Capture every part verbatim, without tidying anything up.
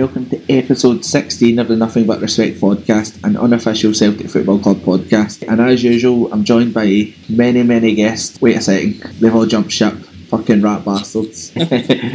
welcome to episode sixteen of the Nothing But Respect podcast, an unofficial Celtic Football Club podcast. And as usual, I'm joined by many, many guests. Wait a second, they've all jumped ship. Fucking rat bastards. uh,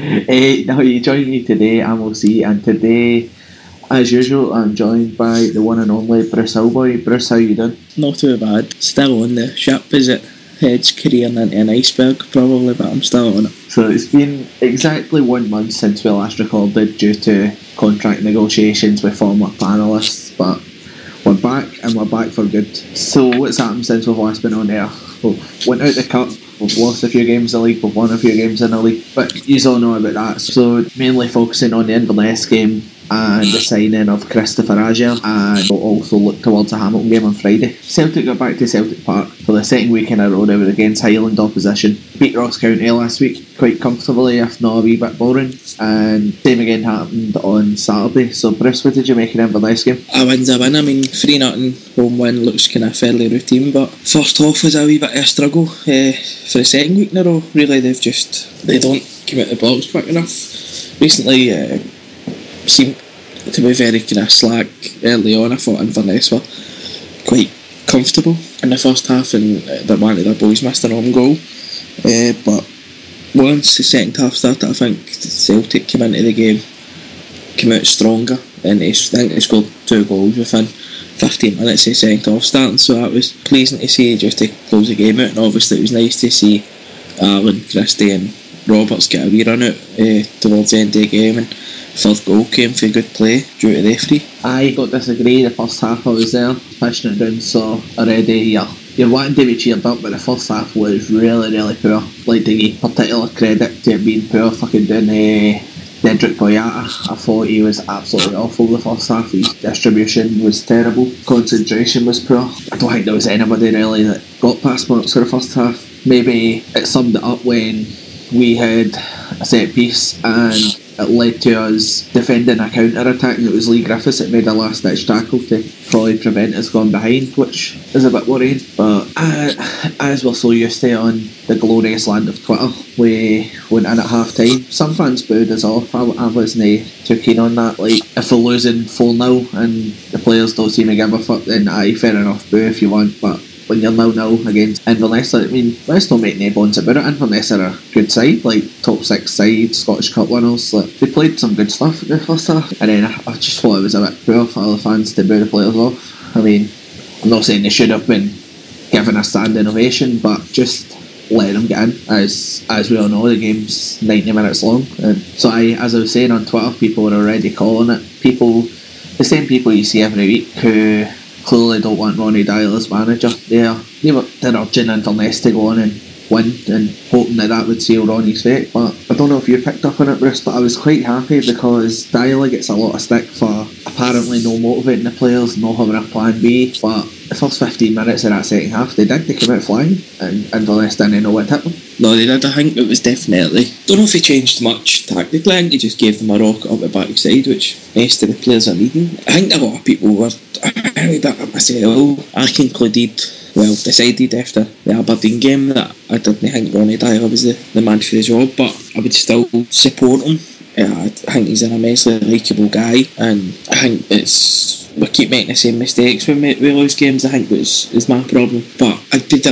now, you join me today, I'm O C, and today, as usual, I'm joined by the one and only Bruce Hillboy. Bruce, how you doing? Not too bad. Still on the ship, is it? Heads carrying into an iceberg, probably, but I'm still on it. So it's been exactly one month since we last recorded due to contract negotiations with former panellists, but we're back and we're back for good. So what's happened since we've last been on air? We went out the cup, we've lost a few games in the league, we've won a few games in the league, but you all know about that. So mainly focusing on the Inverness game and the signing of Christopher Ajer, and we'll also look towards the Hamilton game on Friday. Celtic got back to Celtic Park for the second week in a row now against Highland opposition. Beat Ross County last week quite comfortably, if not a wee bit boring, and same again happened on Saturday. So Bruce, what did you make of the Inverness game? A win's a win. I mean, three nothing home win looks kind of fairly routine, but first half was a wee bit of a struggle. Uh, for the second week in a row, really, they've just, they don't come out the blocks quick enough. Recently, uh, seemed to be very kind of slack early on. I thought Inverness were quite comfortable in the first half, and uh, that one of their boys missed an own goal. Uh, but once the second half started, I think Celtic came into the game, came out stronger, and they, I think they scored two goals within fifteen minutes of the second half starting, so that was pleasing to see just to close the game out. And obviously it was nice to see Alan, Christie and Roberts get a wee run out uh, towards the end of the game, and third goal came for good play due to the referee. I got disagree. The first half I was there, pushing it down, so already you're, you're wanting to be cheered up, but the first half was really, really poor. Like to give particular credit to it being poor, fucking down uh, Dedrick Boyata. I thought he was absolutely awful the first half. His distribution was terrible, concentration was poor. I don't think there was anybody really that got past marks for the first half. Maybe it summed it up when we had a set piece and it led to us defending a counter-attack, and it was Lee Griffiths that made a last-ditch tackle to probably prevent us going behind, which is a bit worrying. But uh, as we're so used to on the glorious land of Twitter, we went in at half-time. Some fans booed us off. I, I wasn't too keen on that. Like, if we're losing four nil and the players don't seem to give a fuck, then aye, fair enough, boo if you want, but when you're nil nil against Inverness, I mean, let's not make any bones about it. Inverness are a good side, like top six side, Scottish Cup winners. Like, they played some good stuff in the first half, and then I, I just thought it was a bit poor for other fans to boo the players off. I mean, I'm not saying they should have been given a standing ovation, but just let them get in. As as we all know, the game's ninety minutes long, and so I, as I was saying on Twitter, people were already calling it. People, the same people you see every week who clearly don't want Ronny Dyer as manager. They're, they were they're urging Inverness to go on and win and hoping that that would seal Ronnie's fate. But I don't know if you picked up on it, Bruce, but I was quite happy because Dyer gets a lot of stick for apparently no motivating the players, not having a plan B. But the first fifteen minutes of that second half, they did, they came out flying, and Inverness didn't know what hit them. No, they did. I think it was definitely, don't know if he changed much tactically. I think he just gave them a rocket up the backside, which most of the players are needing. I think a lot of people were a wee bit up myself. I concluded, well, decided after the Aberdeen game that I didn't think Ronny Dyer was the, the man for the job, but I would still support him. Yeah, I think he's an immensely likeable guy, and I think it's, we keep making the same mistakes when we, we lose games. I think it's, it's my problem, but I'd be,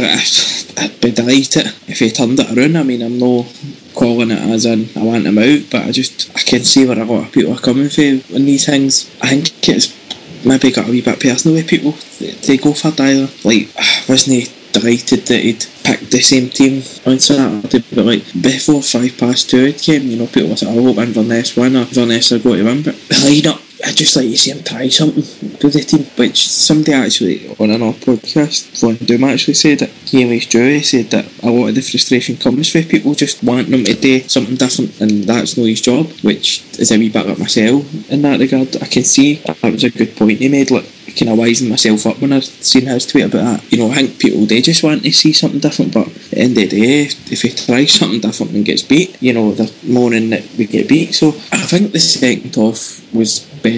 I'd be delighted if he turned it around. I mean, I'm not calling it as in I want him out, but I just, I can see where a lot of people are coming from on these things. I think it's maybe got a wee bit personal with people to go for Dyer. Like, wasn't he delighted that he'd picked the same team on Saturday, but like before five past two it came, you know, people were saying, I hope Inverness win or Inverness are going to win, but the line-up, I just like to see him try something with the team, which somebody actually on another podcast, Von Doom actually said it, Hamish Dewey said that a lot of the frustration comes with people just wanting him to do something different, and that's not his job, which is a wee bit like myself in that regard. I can see that was a good point he made, like kind of wising myself up when I seen his tweet about that. You know, I think people, they just want to see something different, but at the end of the day, if he tries something different and gets beat, you know, they're moaning that we get beat. So I think the second half was better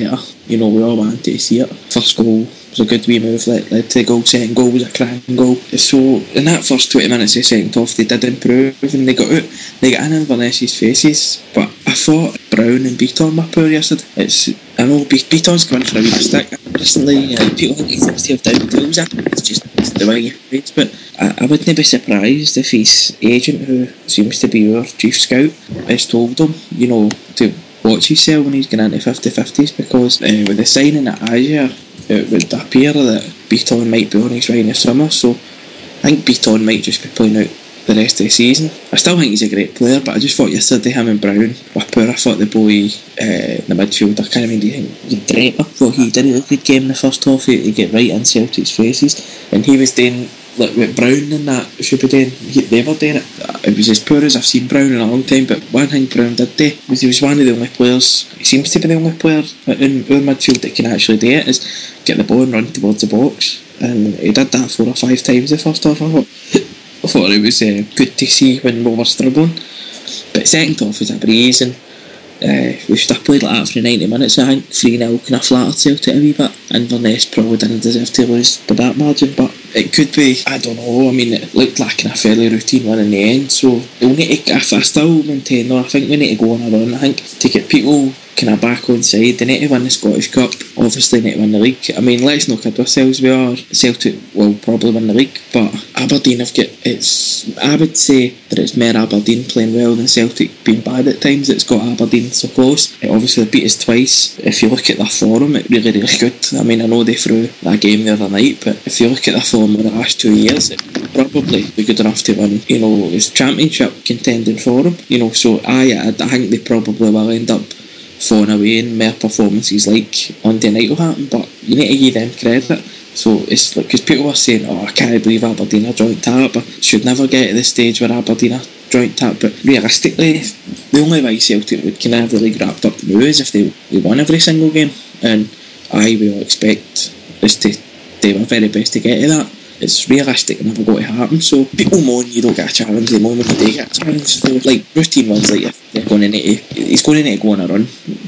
you know, we all wanted to see it. First goal was a good wee move, led, led to the goal. Second goal was a cracking goal. So in that first twenty minutes they second off, they did improve and they got out, they got in Inverness's faces. But I thought Brown and Beaton were poor yesterday. It's, I know Be- Beaton's going for a wee stick recently, uh, people think he seems to have down tools. It's just it's the way he plays, but I, I wouldn't be surprised if his agent, who seems to be our chief scout, has told him, you know, to watch himself when he's going into fifty-fifties, because uh, with the signing at Asia, it would appear that Beaton might be on his right in the summer, so I think Beaton might just be playing out the rest of the season. I still think he's a great player, but I just thought yesterday him and Brown were poor. I thought the boy uh, in the midfield, I can't remember, do you think Draper, thought he did a good game in the first half. He, he get right in Celtic's faces, and he was doing like what Brown and that should be doing. He, they were doing it. It was as poor as I've seen Brown in a long time, but one thing Brown did do was he was one of the only players, he seems to be the only player in our midfield that can actually do it, is get the ball and run towards the box, and he did that four or five times the first half. I thought I thought it was uh, good to see when we were struggling. But second half was a breeze, and uh, we should have played like that for ninety minutes. I think three nil kind of flattered Celtic a wee bit. Inverness probably didn't deserve to lose by that margin, but it could be, I don't know, I mean it looked like a fairly routine one in the end, so we'll need to, I, I still maintain though, I think we need to go on a run. I think to get people kind of back on side, they need to win the Scottish Cup, obviously need to win the league. I mean, let's not kid ourselves, we are, Celtic will probably win the league, but Aberdeen have got, it's, I would say that it's more Aberdeen playing well than Celtic being bad at times. It's got Aberdeen so close. It obviously beat us twice. If you look at their form, it's really really good. I mean, I know they threw that game the other night, but if you look at their form in the last two years, it probably be good enough to win, you know, it's championship contending for them, you know, so I, I think they probably will end up falling away in more performances like Monday night will happen, but you need to give them credit. So it's like, because people are saying, oh, I can't believe Aberdeen are joint tap, I should never get to the stage where Aberdeen are joint tap, but realistically the only way Celtic would kind of have the league wrapped up now is if they, they won every single game, and I will expect us to do our very best to get to that. It's realistic and never going to happen, so people moan you don't get a challenge the moment you do get a challenge. So like routine ones, like if they're going to need to, he's going to need to go on a run.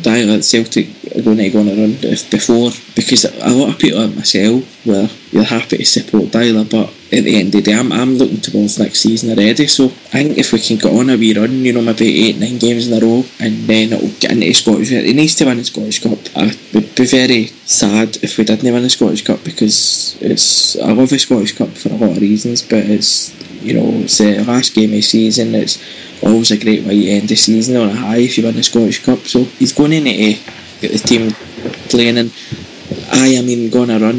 Celtic are going to need to go on a run if before, because a lot of people like myself where you're happy to support Dyler, but at the end of the day I'm, I'm looking towards next season already, so I think if we can get on a wee run, you know, maybe eight, nine games in a row, and then it'll get into Scottish, it needs to win the Scottish Cup. I would be very sad if we didn't win the Scottish Cup, because it's, I love the Scottish Cup for a lot of reasons, but it's, you know, it's the last game of the season, it's always a great way to end the season on a high if you win the Scottish Cup, so he's going to need to get the team playing, and I, I mean, going to run,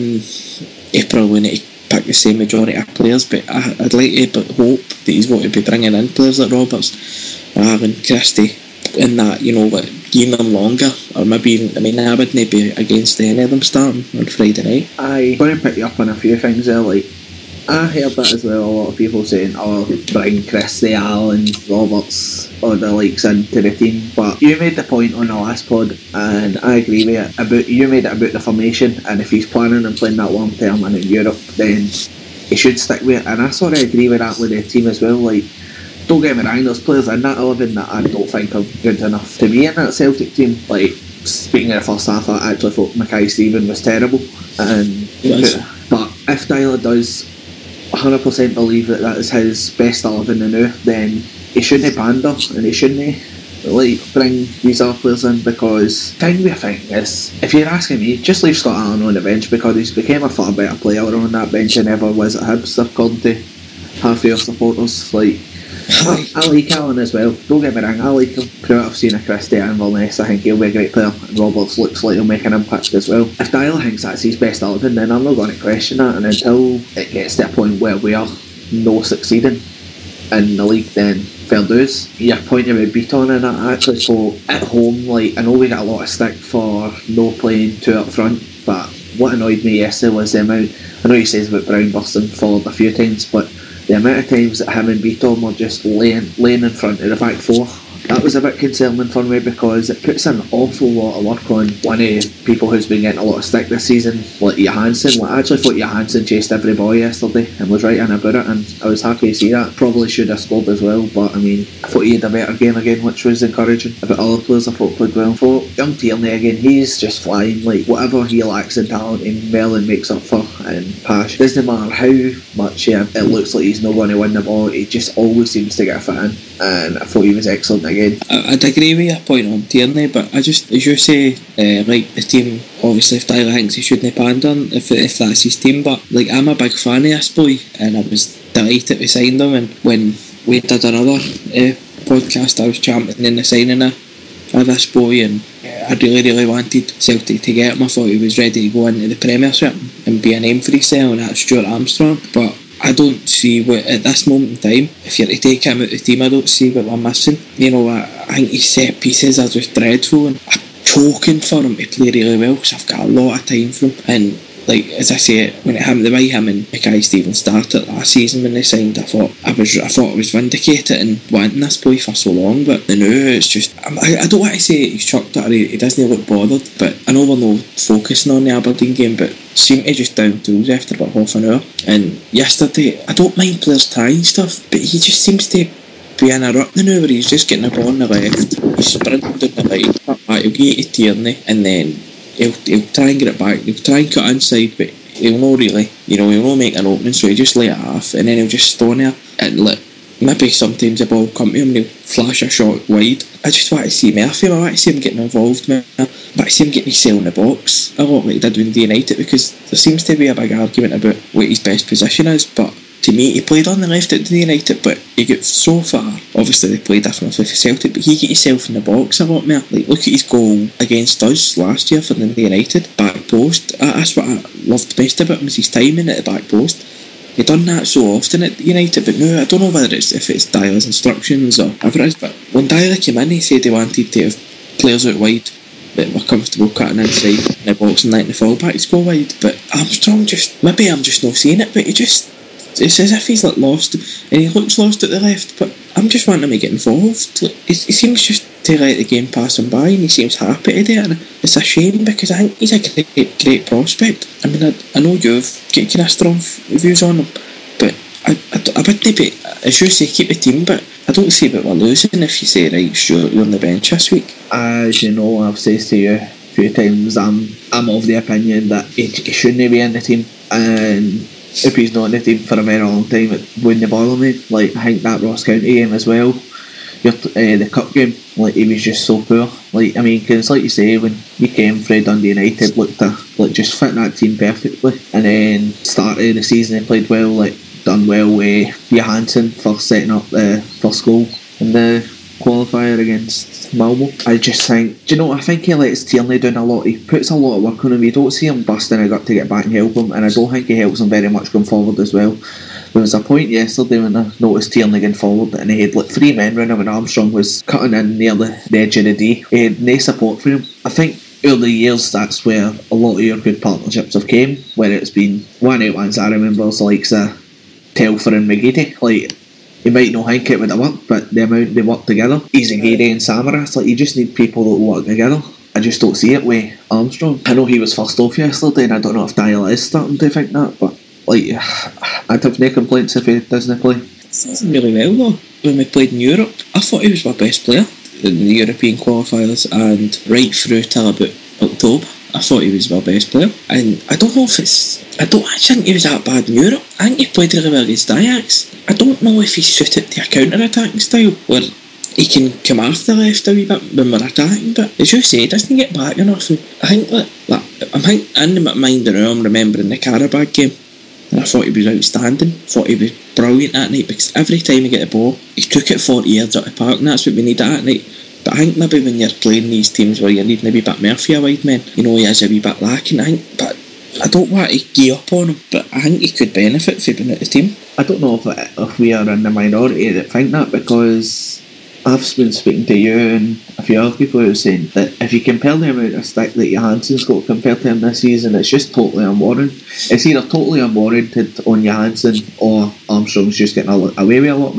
he probably need to pick the same majority of players, but I, I'd like to but hope that he's going to be bringing in players like Roberts, Aaron, Christie, and that, you know, like, give them longer, or maybe even, I mean, I wouldn't be against any of them starting on Friday night. I'm going to pick you up on a few things there, like, I heard that as well, a lot of people saying, oh, bring Christie, Allen, Roberts, or the likes into the team, but you made the point on the last pod, and I agree with it, about, you made it about the formation, and if he's planning on playing that long term and in Europe, then he should stick with it, and I sort of agree with that with the team as well. Like, don't get me wrong, there's players in that eleven that I don't think are good enough to be in that Celtic team. Like, speaking of the first half, I actually thought Mackay Stephen was terrible, and yes. But if Dyler does one hundred percent believe that that is his best eleven to now, then he shouldn't pander, and he shouldn't like bring these other players in, because the thing with thing is, if you're asking me, just leave Scott Allen on the bench, because he's became a far better player on that bench than ever was at Hibs, according to half your supporters. Like, I, I like Allen as well, don't get me wrong, I like him. Throughout I've seen a Christie and Inverness, I think he'll be a great player, and Roberts looks like he'll make an impact as well. If Dyler thinks that's his best eleven, then I'm not going to question that, and until it gets to a point where we are no succeeding in the league, then fair dues. Your point about Beaton and that, I actually thought at home, like, I know we got a lot of stick for no playing two up front, but what annoyed me yesterday was the amount, I know he says about Brown busting forward a few times, but the amount of times that him and Beaton were just laying, laying in front of the back four, that was a bit concerning for me because it puts an awful lot of work on one of the people who's been getting a lot of stick this season, like Johansson. Like, I actually thought Johansson chased every ball yesterday and was right in about it, and I was happy to see that. Probably should have scored as well, but I mean, I thought he had a better game again, which was encouraging. About other players I thought played well. For young Tierney again, he's just flying. Like, whatever he lacks in talent, he Merlin makes up for, and Pash. Doesn't matter how much yeah, it looks like he's not going to win the ball, he just always seems to get a fit in, and I thought he was excellent again. I, I'd agree with your point on Tierney, but I just, as you say, uh, like the team, obviously if Tyler thinks he shouldn't abandon if, if that's his team, but like I'm a big fan of this boy, and I was delighted we signed him, and when we did another uh, podcast I was championing the signing of, of this boy, and I really really wanted Celtic to get him. I thought he was ready to go into the Premiership and be a name for himself, and that's Stuart Armstrong, but I don't see what, at this moment in time, if you're to take him out of the team, I don't see what we're missing. You know, I, I think his set pieces are just dreadful, and I'm choking for him to play really well because I've got a lot of time for him. And like, as I say, when it happened, the way him and Mackay Stevens started last season when they signed, I thought I was I thought I was vindicated and wanting this boy for so long, but now it's just, I, I don't want to say he's chucked it or he, he doesn't look bothered, but I know we're not focusing on the Aberdeen game, but seemed to just down tools after about half an hour. And yesterday, I don't mind players trying stuff, but he just seems to be in a rut now where he's just getting the ball on the left, he's sprinting down the right, he'll get it to Tierney, and then He'll, he'll try and get it back, he'll try and cut inside, but he'll not really, you know, he'll not make an opening, so he'll just lay it off, and then he'll just stone there, and like, maybe sometimes the ball will come to him and he'll flash a shot wide. I just want to see Murphy, I want to see him getting involved, man. I want to see him getting his cell in the box, a lot like he did with United, because there seems to be a big argument about what his best position is, but to me, he played on the left at the United, but he got so far. Obviously, they played differently for Celtic, but he got himself in the box a lot more. Like, look at his goal against us last year for the United, back post. That's what I loved best about him, was his timing at the back post. He done that so often at United, but no, I don't know whether it's if it's Dyer's instructions or whatever it is. But when Dyer came in, he said he wanted to have players out wide that were comfortable cutting inside in the box and letting the fullbacks go wide. But Armstrong just, maybe I'm just not seeing it, but he just, it's as if he's like lost, and he looks lost at the left, but I'm just wanting him to get involved. Like, he, he seems just to let the game pass him by, and he seems happy to do it, and it's a shame because I think he's a great, great prospect. I mean, I, I know you've got kind of strong views on him, but I, I, I wouldn't be, as you say, keep the team, but I don't see what we're losing if you say, right, sure, you're on the bench this week. As you know, I've said to you a few times, I'm, I'm of the opinion that he, he shouldn't be in the team, and if he's not in the team for a very long time, it wouldn't bother me. Like, I think that Ross County game as well, your, uh, the cup game, like, he was just so poor. Like, I mean, because like you say, when he came, Fred Dundee United looked to, like, just fit that team perfectly, and then started the season he played well, like, done well with Johansson for setting up the first goal in the qualifier against Malmo. I just think, do you know, I think he lets Tierney down a lot. He puts a lot of work on him. You don't see him busting a gut to get back and help him, and I don't think he helps him very much going forward as well. There was a point yesterday when I noticed Tierney going forward, and he had like three men around him, and Armstrong was cutting in near the, the edge of the D. He had no support for him. I think early years, that's where a lot of your good partnerships have came, where it's been one eight ones. I remember it's like uh, Telfer and McGeady. Like, you might not think it would have worked, but the amount they work together, Izagiri and Samaras, like, you just need people that work together. I just don't see it with Armstrong. I know he was first off yesterday, and I don't know if Dial is starting to think that, but like, I'd have no complaints if he doesn't play. He's done really well though. When we played in Europe, I thought he was my best player in the European qualifiers, and right through till about October, I thought he was my best player. And I don't know if it's, I don't actually think he was that bad in Europe. I think he played really well against Ajax. I don't know if he's suited to a counter-attacking style where he can come off the left a wee bit when we're attacking, but as you say, he doesn't get back enough. And I think that, that I'm think, in my mind now, I'm remembering the Karabakh game, and I thought he was outstanding. Thought he was brilliant that night, because every time he get the ball, he took it forty yards out of the park, and that's what we need that night. But I think maybe when you're playing these teams where you're needing a wee bit Murphy a wide man, you know, he is a wee bit lacking, I think. But I don't want to gear up on him, but I think he could benefit from being at the team. I don't know if, it, if we are in the minority that think that, because I've been speaking to you and a few other people who are saying that if you compare the amount of stick that Johansson's got compared to him this season, it's just totally unwarranted. It's either totally unwarranted on Johansson or Armstrong's just getting away with a lot more.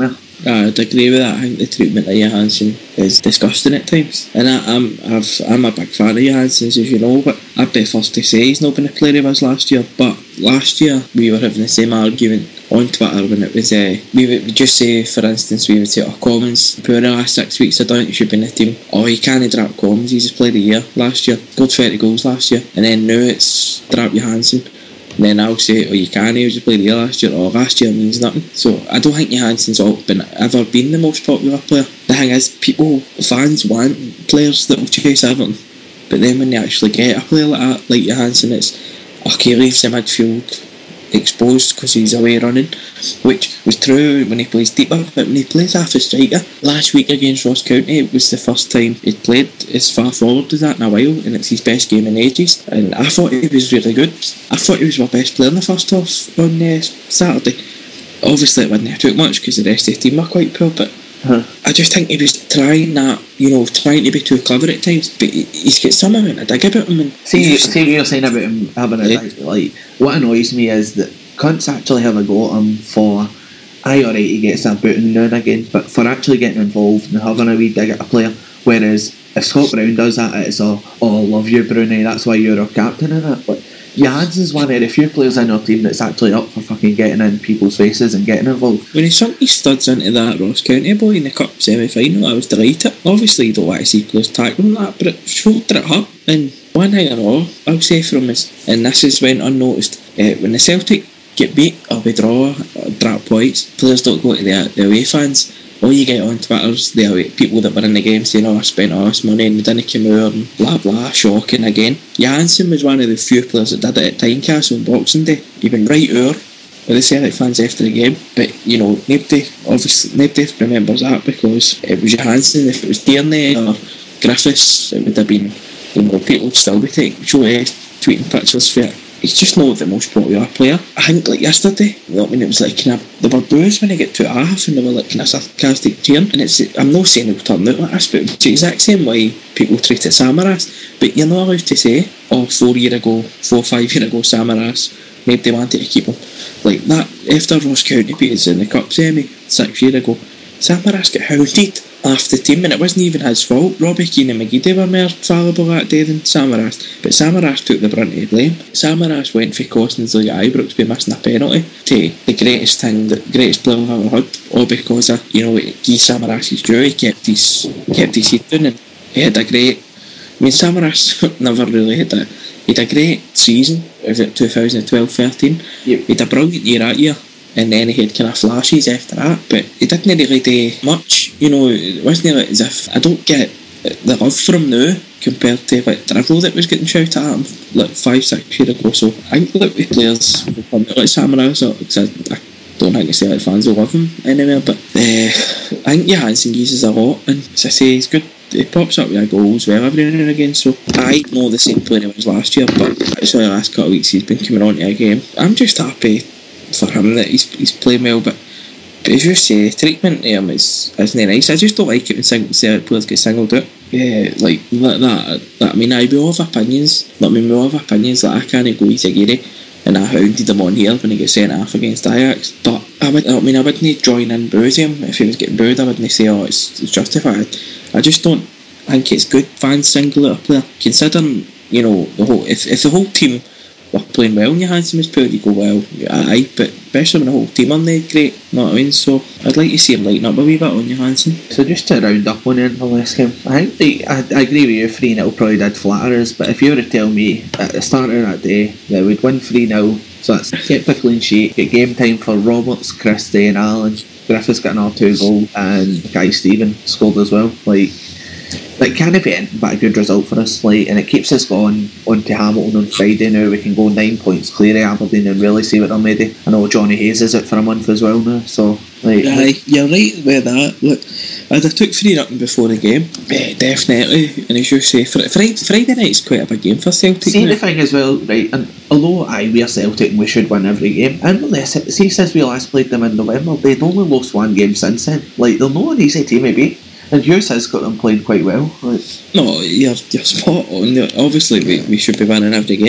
I'd agree with that. I think the treatment of Johansson is disgusting at times. And I, I'm I've, I'm a big fan of Johansson's, as you know, but I'd be first to say he's not been a player of us last year. But last year, we were having the same argument on Twitter when it was, uh, we would just say, for instance, we would say, oh, Commons, poor the last six weeks, I don't think he should be in the team. Oh, you can't drop Commons, he's just played a year last year, scored thirty goals last year. And then now it's drop Johansson. And then I'll say, oh, you can't, he was just played a year last year, or last year means nothing. So I don't think Johansson's all been, ever been the most popular player. The thing is, people, fans want players that will chase Everton. But then when they actually get a player like that, like Johansson, it's, okay, leaves the midfield exposed because he's away running, which was true when he plays deeper, but when he plays half a striker, last week against Ross County, it was the first time he'd played as far forward as that in a while, and it's his best game in ages, and I thought he was really good. I thought he was our best player in the first half on uh, Saturday. Obviously it wouldn't have took much because the rest of the team were quite poor, but huh. I just think he was trying that, you know, trying to be too clever at times, but he's got some amount of dig about him. And see, see what you're saying about him having a yeah. dig, like, what annoys me is that cunts actually have a go at him for, aye, alright, he gets a booting now and again, but for actually getting involved and having a wee dig at a player, whereas if Scott Brown does that, it's all, oh, love you, Bruni, that's why you're our captain in it. But Johansson's one of the few players in our team that's actually up for fucking getting in people's faces and getting involved. When he sunk his studs into that Ross County boy in the cup semi-final, I was delighted. Obviously you don't want to see players tackling that, but it showed that it hurt. And one thing I know, I'll say from is, and this is went unnoticed, uh, when the Celtic get beat or we draw or drop points, players don't go to the, the away fans. All you get on Twitter's the away people that were in the game saying, oh, I spent all this money and we didn't come out and blah blah, shocking again. Johansson was one of the few players that did it at Tynecastle on Boxing Day. He went right over with the Celtic fans after the game, but you know, nobody obviously nobody remembers that because it was Johansson. If it was Tierney or Griffiths, it would have been, you know, people would still be taking, show, uh, tweeting pictures for it. He's just not the most popular player. I think like yesterday, you know, I mean, it was like kind of, there were boos when he got to a half and they were like kind of sarcastic cheering, and it's, I'm not saying he'll turn out like this, but it's the exact same way people treated Samaras, but you're not allowed to say, oh, four year ago, four, five year ago Samaras, maybe they wanted to keep him. Like that, after Ross County beat us in the cup semi, six year ago, Samaras got hounded off the team, and it wasn't even his fault. Robbie Keane and McGeady were more fallible that day than Samaras, but Samaras took the brunt of the blame. Samaras went for costings like Ibrox by missing a penalty to the greatest thing, the greatest player I've ever had, all because of, you know, Guy Samaras' due. He kept his, kept his heat down and he had a great, I mean, Samaras never really had a, he had a great season, was it twenty twelve thirteen? Yep. He had a brilliant year that year. And then he had kind of flashes after that, but he didn't really do much, you know. It wasn't like as if, I don't get the love for him now compared to like Dribble that was getting shouted at him like five, six years ago. So I think that with players like Samaras, because I, I don't think the Celtic fans will love him anymore, but uh, I think Johansson uses a lot, and as I say, he's good. He pops up with a goal as well every now and again, so I know the same player he was last year, but it's only the last couple of weeks he's been coming on to a game. I'm just happy for him that he's, he's playing well, but, but as you say, treatment to him is, isn't nice. I just don't like it when sing, players get singled out. Yeah, like that, that, that. I mean, I we all have opinions. I mean, we all have opinions. Like, I can't go easy Gary, and I hounded him on here when he got sent off against Ajax. But I would, I mean, I wouldn't join in booing him if he was getting booed. I wouldn't say, oh, it's, it's justified. I just don't think it's good fans single out a player. Considering, you know, the whole if if the whole team were playing well and Johansson was poor, you go, well, aye, but especially when the whole team aren't they great, you know what I mean? So I'd like to see him lighten up a wee bit on Johansson. So just to round up on the Inverness game, I think they, I, I agree with you, three nil probably did flatter us, but if you were to tell me at the start of that day that we'd win three nil, so that's kept a clean sheet, get game time for Roberts, Christie and Allen, Griffiths got another two goals, and Guy Stephen scored as well, like, Like, can it be anything but a good result for us? Like, and it keeps us going on to Hamilton on Friday now. We can go nine points clear of Aberdeen and really see what they're made of. I know Johnny Hayes is out for a month as well now, so like, Aye, you're right with that. Look, I'd have took three nothing before the game. Yeah, definitely. And as you say, Friday, Friday night's quite a big game for Celtic. See now. The thing as well, right? And although aye, we're Celtic and we should win every game, and see since we last played them in November, they'd only lost one game since then. Like, they're not an easy team to beat. And Hughes has got them playing quite well. Like, no, you're, you're spot on. Obviously, we, we should be winning every game, but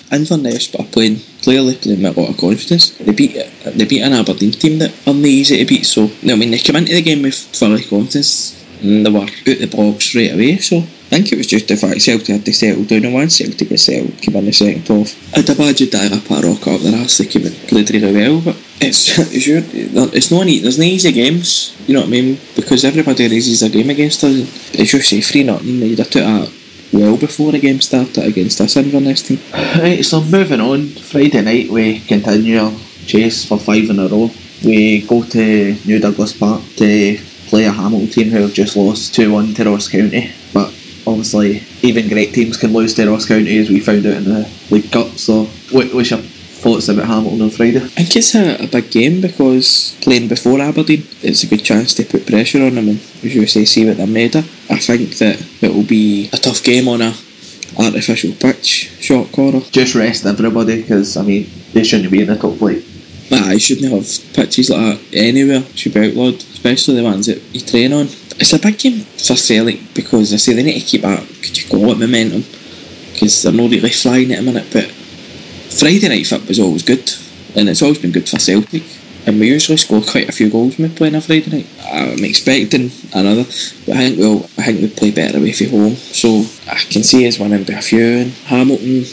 Inverness, but are playing clearly playing with a lot of confidence. They beat they beat an Aberdeen team that aren't easy to beat. So I mean, they came into the game with fully confidence and they were out the box straight away. So I think it was just the fact Celtic had to settle down, and once Celtic had settled, came in the second half. I'd imagine that I put a rock up their arse, they came and played really well, but it's it's, your, it's not easy. There's no easy games, you know what I mean? Because everybody raises a game against us. It's just say three nothing. They'd have took that well before the game started against us Inverness team. Right, so moving on, Friday night we continue our chase for five in a row. We go to New Douglas Park to play a Hamilton team who have just lost two one to Ross County, but obviously even great teams can lose to Ross County, as we found out in the League Cup. So what, what's your thoughts about Hamilton on Friday? I think it's a, a big game because playing before Aberdeen, it's a good chance to put pressure on them and, as you say, see what they're made of. I think that it will be a tough game on a artificial pitch, short corner. Just rest everybody, because I mean they shouldn't be in the top flight. Nah, you shouldn't have pitches like that anywhere. Should be outlawed, especially the ones that you train on. It's a big game for Celtic because I say they need to keep that, could you call it, momentum, because they're not really flying at a minute. But Friday night football is always good, and it's always been good for Celtic, and we usually score quite a few goals when we play on a Friday night. I'm expecting another, but I think we'll I think we play better away from home, so I can see us winning by a few. And Hamilton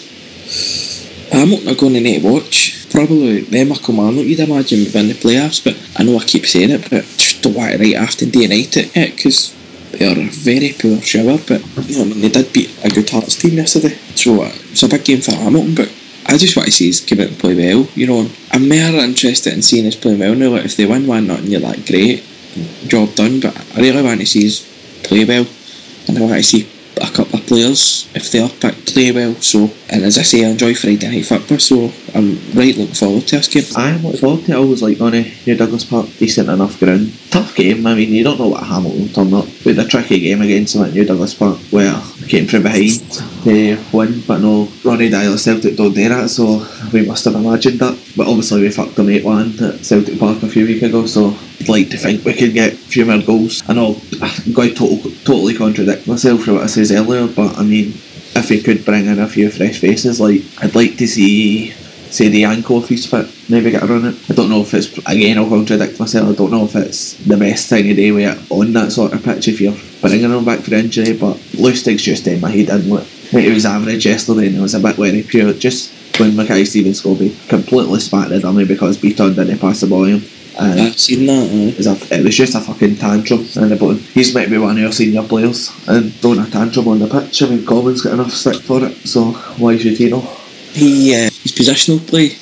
Hamilton are going to need to watch. Probably them or Kilmarnock, you'd imagine, within the playoffs, but I know I keep saying it, but just don't want to write after day night it, because they are a very poor shower. But you know, I mean, they did beat a good Hearts team yesterday, so uh, it's a big game for Hamilton. But I just want to see us come out and play well. You know, I'm more interested in seeing us play well now. Like if they win one nothing, you're like, great, job done. But I really want to see us play well, and I want to see a couple of players, if they are picked, play well. So, and as I say, I enjoy Friday night football, so I'm right looking forward to this game. I am looking forward to it. I always like going to New Douglas Park, decent enough ground. Tough game, I mean, you don't know what Hamilton turned up. We had a tricky game against them at New Douglas Park where we came from behind to win, but no, Ronnie Dyer Celtic don't do that, so we must have imagined that. But obviously we fucked them eight one at Celtic Park a few weeks ago, so I'd like to think we could get a few more goals. I know I'm going to total, totally contradict myself for what I said earlier, but I mean, if we could bring in a few fresh faces, like I'd like to see say the Yanko if he's fit, maybe get a run it. I don't know if it's, again I'll contradict myself, I don't know if it's the best thing to do with on that sort of pitch if you're bringing him back for injury, but Lustig's just in my head, didn't look, he was average yesterday and it was a bit very pure, just when Mackay Stevens scored, he completely spat the dummy because Beaton didn't pass the ball in. And I've seen that. Uh. It, was a, it was just a fucking tantrum, and the he's meant to be one of your senior players, and throwing a tantrum on the pitch. I mean, Coleman's got enough stick for it, so why should he know? He, uh, his positional play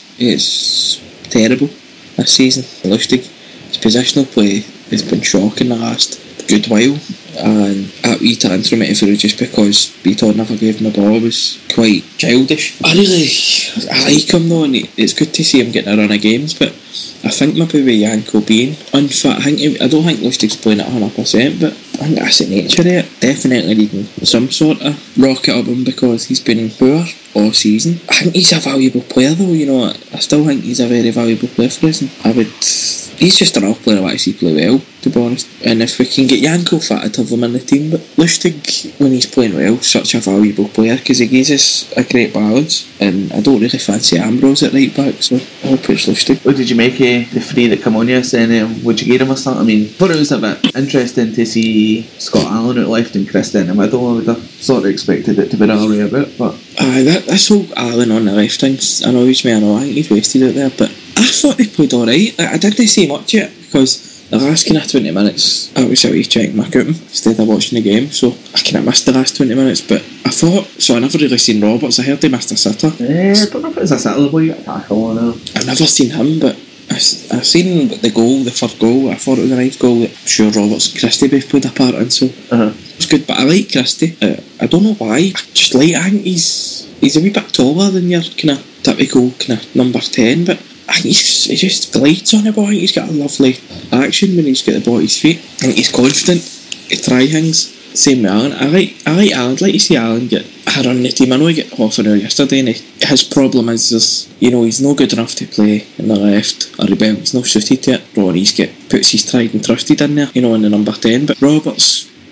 is terrible this season. Lustig, his positional play has been shocking the last good while, and that wee tantrum it through just because Beaton never gave him the ball was quite childish. I really, I like him though, and it's good to see him getting a run of games, but I think maybe with Yanko being unfit, I think he, I don't think Lustig's playing at one hundred percent, but I think that's the nature of it. Definitely needing some sort of rocket up him because he's been poor all season. I think he's a valuable player though, you know, I still think he's a very valuable player for us, and I would, he's just an off player I want to see play well, to be honest, and if we can get Yanko fit I'd have him in the team. But Lustig, when he's playing well, such a valuable player because he gives us a great balance, and I don't really fancy Ambrose at right back, so I hope it's Lustig. What did you make of the three that come on yesterday, and um, would you give him a start? I mean, I thought it was a bit interesting to see Scott Allen out left and Christie in the middle. I would have sort of expected it to be the other way about, but uh, that, that's whole Allen on the left things annoys me. I know, I think he's wasted out there, but I thought they played alright. I, I didn't see much yet because the last kind of twenty minutes I was out to check my curtain instead of watching the game, so I kind of missed the last twenty minutes. But I thought, so I never really seen Roberts. I heard he missed a sitter. Yeah, I don't know if it was a sitter, boy, you got a tackle on him. I've never seen him, but I, I seen the goal, the third goal. I thought it was a nice goal. I'm sure Roberts and Christie both played a part in, so uh-huh. It's good. But I like Christie. Uh, I don't know why. I just like. I think he's he's a wee bit taller than your kind of typical kind of number ten, but I think he's, he just glides on the ball. I think he's got a lovely action when he's got the ball at his feet. I think he's confident. He try things. Same with Allen. I like I like Allen. I'd like to see Allen get a run in the team. I know he got half an hour yesterday, and he, his problem is this, you know, he's no good enough to play in the left, or Rebel, he's not suited to it. Ronnie's get puts his tried and trusted in there, you know, in the number ten. But Roberts,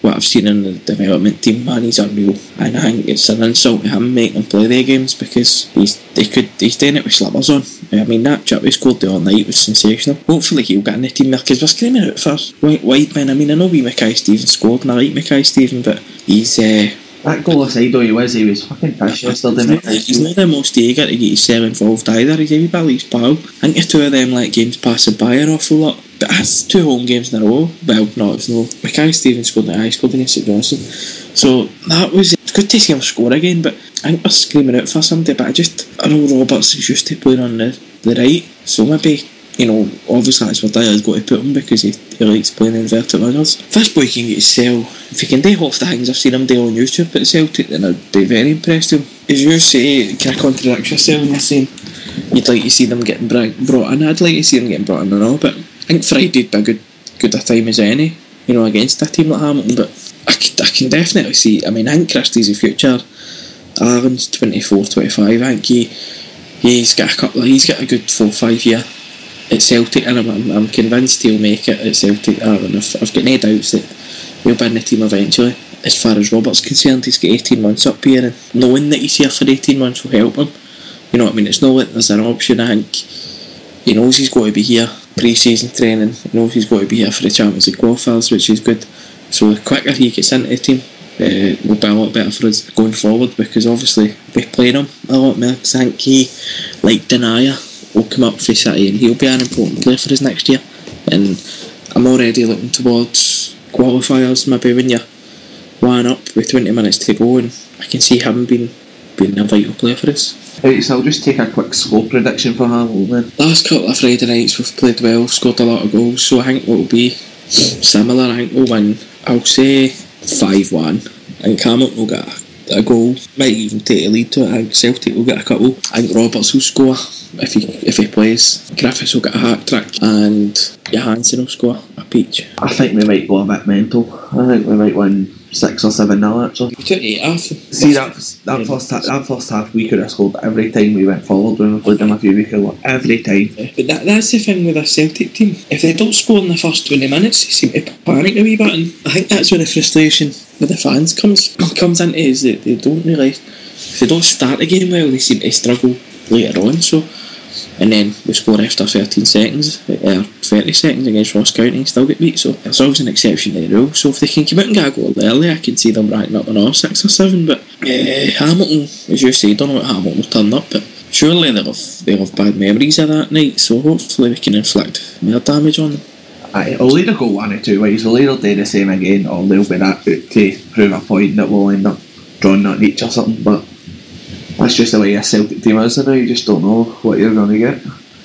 what I've seen in the development team, man, he's unreal. And I think it's an insult to him making them play their games because he's they could he's doing it with slippers on. I mean, that chap he scored the other night was sensational. Hopefully he'll get in the team there because we're screaming out for wide men. I mean, I know we Mackay Stevens scored and I like Mackay Stevens, but he's uh, that goal aside though, he was he was fucking pissed yesterday. He's, not, he's not the most eager to get himself involved either. He's a wee bit like his pal. I think the two of them let games pass by an awful lot. But that's two home games in a row. Well, no, it's no. Mackay Stevens scored and I scored against St Johnstone. So that was it's good to see him score again. But I think we're screaming out for somebody. But I just I know Roberts is used to playing on the, the right, so maybe. You know, obviously that's where Dyer's got to put him because he, he likes playing inverted wingers. If this boy can get his cell, if he can do half the things I've seen him do on YouTube at Celtic, then I'd be very impressed with him. As you say, can I contradict yourself in saying you'd like to see them getting brought in? I'd like to see them getting brought in and all, but I think Friday'd be a good, good a time as any, you know, against a team like Hamilton, but I can, I can definitely see, I mean, I think Christie's a future. Aaron's twenty-four, twenty-five, I think he, he's got a couple, he's got a good four, five year at Celtic, and I'm, I'm, I'm convinced he'll make it at Celtic. Aaron, I've, I've got no doubts that he'll be in the team eventually. As far as Robert's concerned, he's got eighteen months up here, and knowing that he's here for eighteen months will help him. You know what I mean? It's not like there's an option. I think he knows he's got to be here pre-season training. He knows he's got to be here for the Champions League qualifiers, which is good. So the quicker he gets into the team, uh, will be a lot better for us going forward, because obviously we're playing him a lot more. Because I think he, like Denaya, will come up for City and he'll be an important player for us next year. And I'm already looking towards qualifiers, maybe when you're one up with twenty minutes to go, and I can see him being, being a vital player for us. Right, so I'll just take a quick score prediction for Hamilton then. Last couple of Friday nights we've played well, scored a lot of goals, so I think it'll be similar. I think we'll win, I'll say five one. I think Hamilton will get a, a goal, might even take a lead to it. I think Celtic will get a couple. I think Roberts will score if he if he plays. Griffiths will get a hat trick, and Johansson will score a peach. I think we might go a bit mental. I think we might win six or seven nil actually. We took eight off. See that that first half, that first half we could have scored every time we went forward when we played them a few weeks ago. Every time. But that, that's the thing with a Celtic team. If they don't score in the first twenty minutes, they seem to panic a wee bit, and I think that's where the frustration with the fans comes comes into, is that they don't realise if they don't start the game well, they seem to struggle later on. So, and then we score after thirteen seconds, or thirty seconds against Ross County and still get beat. So there's always an exception to the rule. So if they can come out and get a goal early, I can see them racking up another six or seven. But uh, Hamilton, as you say, don't know what Hamilton will turn up, but surely they'll have, they'll have bad memories of that night, so hopefully we can inflict more damage on them. Aye, I'll either go one or two ways. We'll either do the same again, or they'll be that out to prove a point that we'll end up drawing that each or something. But that's just the way a Celtic team is, and you just don't know what you're going to get.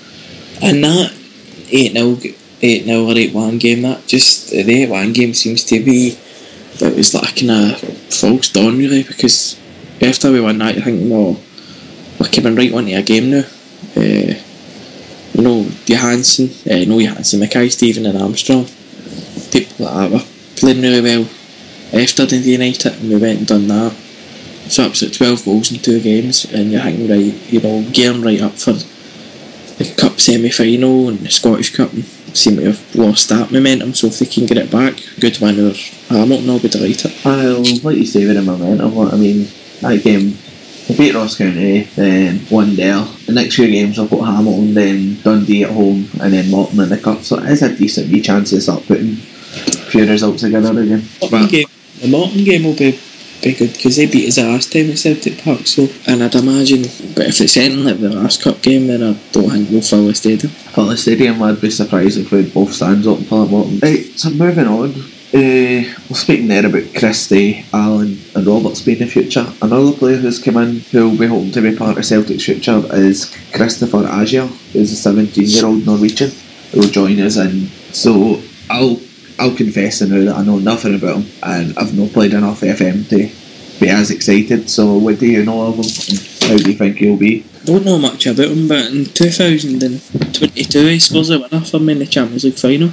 And that eight nil eight nil or eight one game, that just the eight one game seems to be, it was like a kind of false dawn really, because after we won that, I think well, we're coming right onto a game now. Uh, you know, Johansson, uh, no Johansson, Mackay, Stephen and Armstrong, people like that were playing really well after the United, and we went and done that. So it's at twelve goals in two games, and you're thinking, right, you know, gearing right up for the Cup semi-final and the Scottish Cup, and seem to have lost that momentum. So if they can get it back, good win over Hamilton, I'll be delighted. I'll like you say with the momentum. I mean, that game, we beat Ross County, then won there. The next few games I've got Hamilton, then Dundee at home, and then Morton in the Cup. So it is a decent wee chance to start putting a few results together again. But game, the Morton game will be be good, because they beat us the last time at Celtic Park, so, and I'd imagine, but if it's anything like the last cup game, then I don't think we'll fill the stadium. Fill the stadium, I'd be surprised if we had both stands open for that Morton. Right, so moving on, uh, we're speaking there about Christie, Allen and Roberts being the future. Another player who's come in who will be hoping to be part of Celtic's future is Christopher Ajer, who's a seventeen year old Norwegian who will join us, and so I'll I'll confess now that I know nothing about him, and I've not played enough F M to be as excited. So what do you know of him, and how do you think he'll be? I don't know much about him, but in two thousand twenty-two he scores a winner for me in the Champions League final.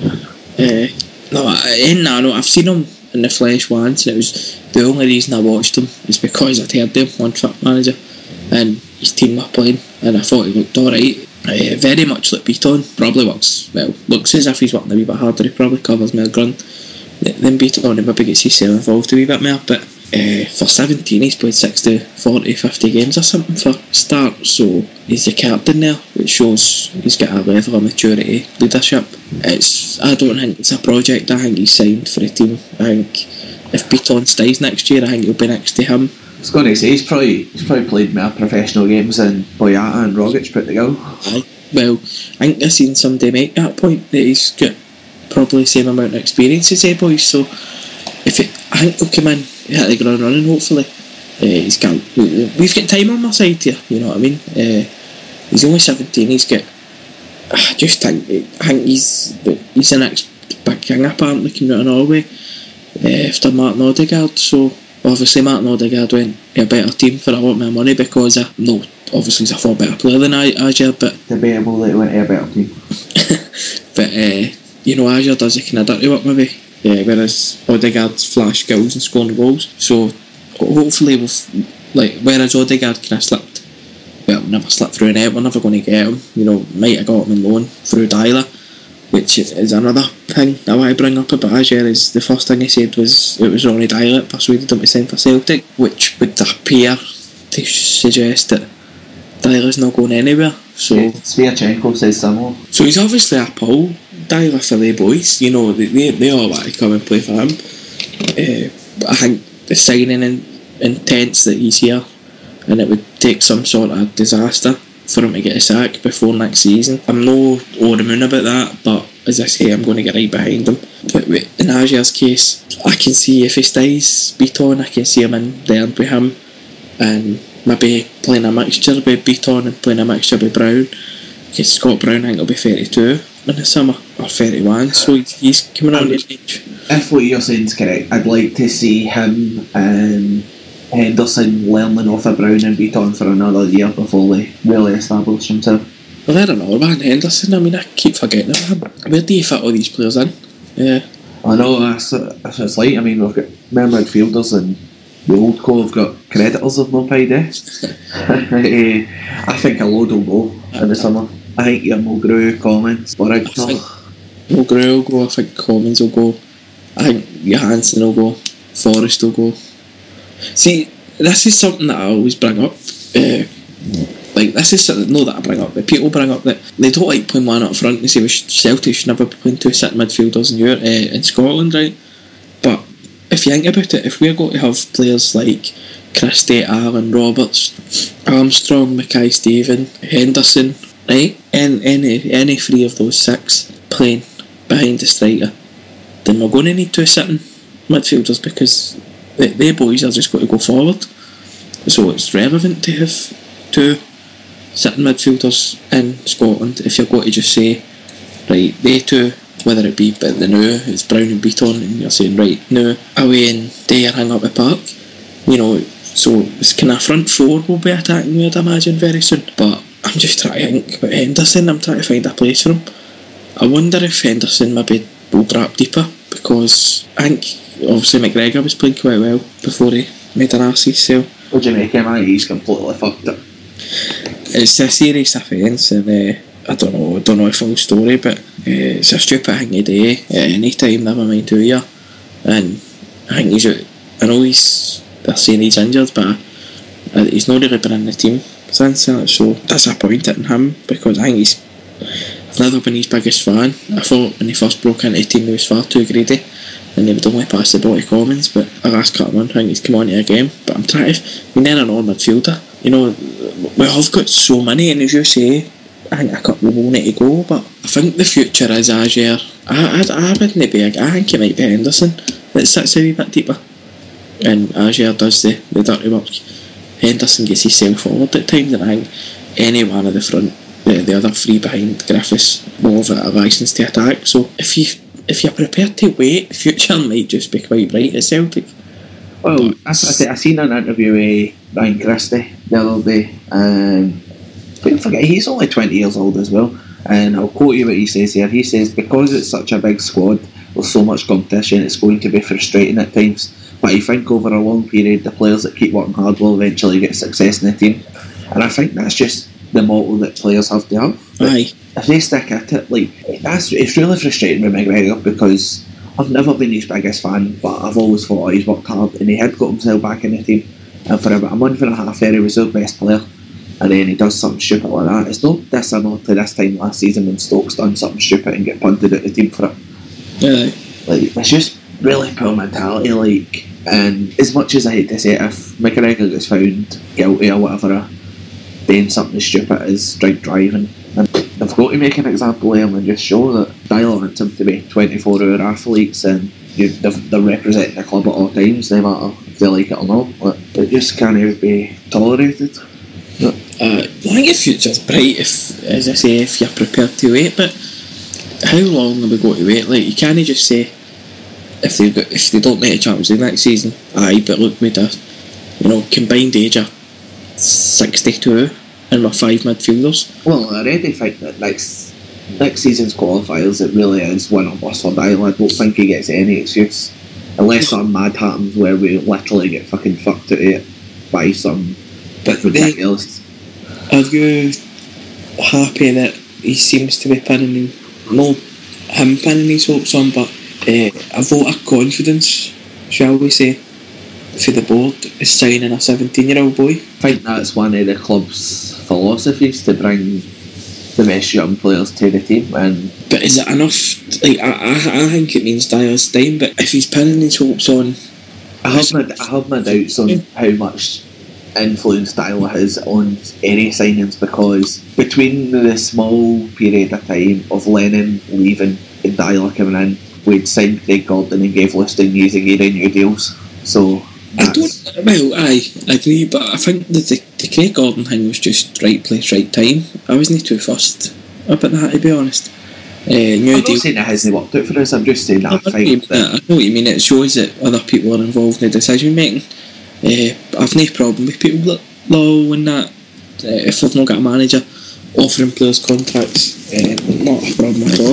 Uh, no, I, I know I've seen him in the flesh once, and it was the only reason I watched him is because I'd heard him on Foot Manager and his team were playing, and I thought he looked alright. Uh, very much like Beaton, probably works well, looks as if he's working a wee bit harder. He probably covers more ground then Beaton and maybe gets himself involved a wee bit more, but uh, for seventeen he's played sixty, forty, fifty games or something for start, so he's the captain there, which shows he's got a level of maturity, leadership. It's I don't think it's a project, I think he's signed for a team. I think if Beaton stays next year, I think he'll be next to him. I was going to say, he's probably, he's probably played more professional games than Boyata and Rogic put together. Aye. Well, I think I've seen somebody make that point, that he's got probably the same amount of experience as A boys, so if it, I think he'll come in, hit the ground running hopefully. Uh, he's got, we've got time on our side here, you know what I mean? Uh, he's only seventeen, he's got, I just think, I think he's, he's the next big king apparently coming out of Norway uh, after Martin Odegaard, so obviously Martin Odegaard went to a better team for a lot more money because of, no, obviously he's a far better player than Ajer, but debatable that he went to a better team. but uh, you know, Ajer does a kind of dirty work maybe, yeah, whereas Odegaard's flash goals and scoring goals, so hopefully we'll, like, whereas Odegaard kind of slipped, well, never slipped through a net, we're never going to get him, you know, might have got him in loan through Dyler, which is another thing I want to bring up about Ajer. Is the first thing he said was it was Ronnie Dyler that persuaded him to sign for Celtic, which would appear to suggest that Dyler's not going anywhere. So Sviatchenko says similar. So he's obviously a pull, Dyler, for the boys, you know, they, they, they all want to come and play for him. Uh, but I think the signing in, intents that he's here, and it would take some sort of disaster for him to get a sack before next season. I'm no over the moon about that, but as I say, I'm going to get right behind him. But in Ajer's case, I can see if he stays Beaton, I can see him in there with him, and maybe playing a mixture with Beaton and playing a mixture with Brown, because Scott Brown I think will be thirty-two in the summer, or thirty-one, so he's coming on his age. If what you're saying is correct, I'd like to see him and Henderson learning off of Brown and Beaton for another year before they really establish themselves. Well, I don't know about Henderson, I mean, I keep forgetting about him. Where do you fit all these players in? Yeah. I know, that's, that's what it's like. I mean, we've got mere midfielders and the old co have got creditors of no paid, eh? I think a load will go in the summer. I think your Mulgrew, Commons, Borigno. Mulgrew will go, I think Commons will go, I think Johansson will go, Forrest will go. See, this is something that I always bring up. Uh, like, this is something, no, that I bring up, but people bring up that they don't like playing one up front. They say we should, Celtic should never be playing two sitting midfielders in Europe, uh, in Scotland, right? But if you think about it, if we're going to have players like Christie, Allen, Roberts, Armstrong, Mackay, Stephen, Henderson, right? And any any three of those six playing behind the striker, then we're going to need two sitting midfielders because the, the boys are just going to go forward. So it's relevant to have two sitting midfielders in Scotland if you're going to just say, right, they two, whether it be but the new, it's Brown and Beaton, and you're saying, right, now away and they are hang up the park, you know, so it's kind of front four will be attacking, I'd imagine, very soon. But I'm just trying to think about Henderson, I'm trying to find a place for him. I wonder if Henderson maybe will drop deeper, because I think obviously McGregor was playing quite well before he made an arse sale. What do you make him? I think he's completely fucked up. It's a serious offence, and uh, I don't know, I don't know a full story, but uh, it's a stupid thing to do at any time, never mind two year. And I think he's out. I know he's, they're saying he's injured, but uh, he's not really been in the team since, uh, so disappointing him, because I think he's, I've never been his biggest fan. I thought when he first broke into the team he was far too greedy and he would only pass the ball to Commons, but the last couple of months I think he's come on to a game. But I'm trying to, I mean, they're an all midfielder, you know, we have got so many, and as you say, I think a couple will need to go, but I think the future is Ajer. I, I, I wouldn't be, I think it might be Henderson that sits a wee bit deeper, and Ajer does the, the dirty work. Henderson gets himself forward at times, and I think any one of the front, the, the other three behind Griffiths will have a licence to attack. So if you if you're prepared to wait, the future might just be quite bright at Celtic. Well, I, I, I seen an interview with Ryan Christie the other day, and don't forget he's only twenty years old as well. And I'll quote you what he says here. He says, because it's such a big squad with so much competition, it's going to be frustrating at times. But I think over a long period, the players that keep working hard will eventually get success in the team. And I think that's just the motto that players have to have. Aye. If they stick at it, like, that's, it's really frustrating with McGregor, because I've never been his biggest fan, but I've always thought he's worked hard, and he had got himself back in the team. And for about a month and a half there, he was their best player, and then he does something stupid like that. It's not dissimilar to this time last season when Stokes done something stupid and get punted out the team for it. Yeah. Like, it's just really poor mentality, like, and as much as I hate to say it, if McGregor gets found guilty or whatever of doing something as stupid as drink driving, and they've got to make an example of him and just show that Dylan wants him to be twenty-four hour athletes, and you, they're, they're representing the club at all times, no matter if they like it or not. Like, it just can't be tolerated. Uh, I think the future's bright if, as I say, if you're prepared to wait, but how long are we going to wait? Like, you can't just say if they if they don't make a Champions League next season, aye, but look, with a you know combined age of sixty-two and with five midfielders. Well, I already think that next next season's qualifiers, it really is win or bust for Dylan. I don't think he gets any excuse unless something mad happens where we literally get fucking fucked out of it by some bit ridiculous. Are you happy that he seems to be pinning, no him pinning his hopes on, but uh, a vote of confidence, shall we say, for the board is signing a seventeen year old boy? I think that's one of the club's philosophies, to bring the best young players to the team. And but is it enough? Like, I, I, I think it means Dyer's time, but if he's pinning his hopes on, I have my I have my doubts on how much influence Dyler has on any signings, because between the small period of time of Lennon leaving and Dyler coming in, we'd signed Craig Gordon and gave Liston using eight new deals. So I don't. Well, aye, I agree, but I think that the, the Craig Gordon thing was just right place, right time. I wasn't too fussed about that, to be honest. Uh, new I'm deal. not saying it hasn't worked out for us. I'm just saying that I, I think that, I know what you mean. It shows that other people are involved in the decision making. Uh, I've no problem with people like Law and that. Uh, if they've not got a manager offering players contracts, uh, not a problem at all.